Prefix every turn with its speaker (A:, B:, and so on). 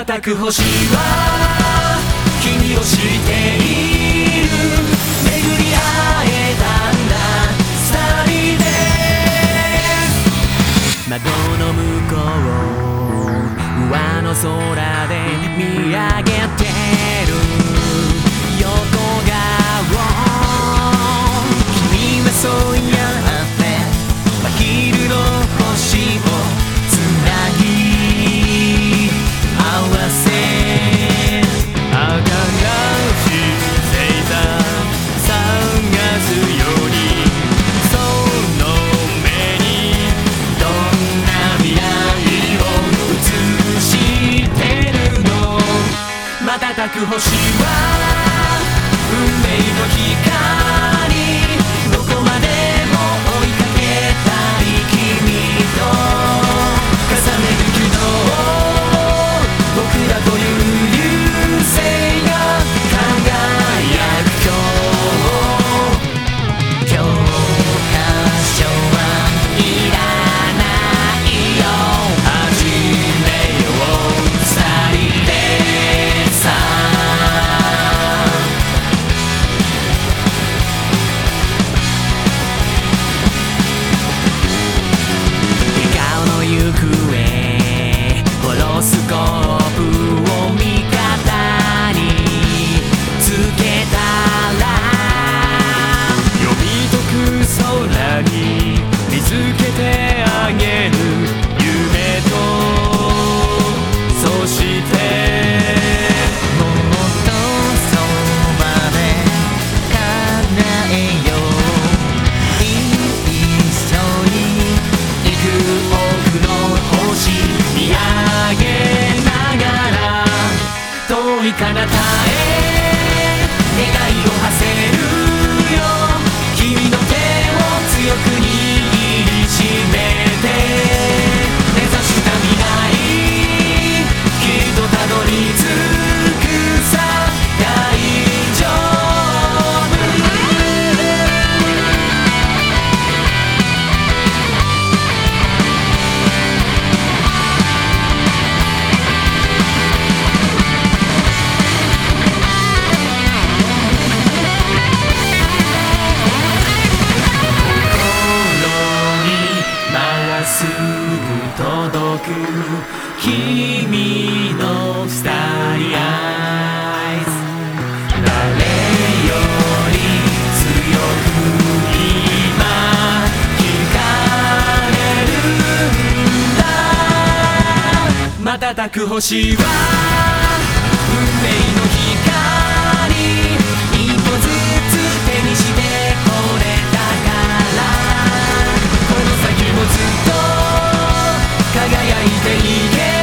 A: 瞬く星は君を知っている。巡り会えたんだ二人で。窓の向こう上の空で見上げてる横顔。君はそうやって真昼の星をつなぎ合わせ、新しい星座探すように、その目にどんな未来を映してるの。瞬く星は運命の光、どこまでも追いかけたい君と重ねる昨日、僕らという流星が輝く今日。教科書はいらないよ、始めよう二人でさ。笑顔の行方、ホロスコープを味方につけたら、読み解く空に見つけてあげる夢と、そしてもっとそばで叶えよう。一緒に行く奥の星見上げながら、遠い彼方へ願いを馳せるよ。君の手を強く握りしめて、目指した未来きっとたどり着くさ、大丈夫。まっすぐ届く君のスターリアイズ、誰より強く今惹かれるんだ。瞬く星は運命の光、一歩ずつ手にしてこれたから、この先もずっと輝いていけ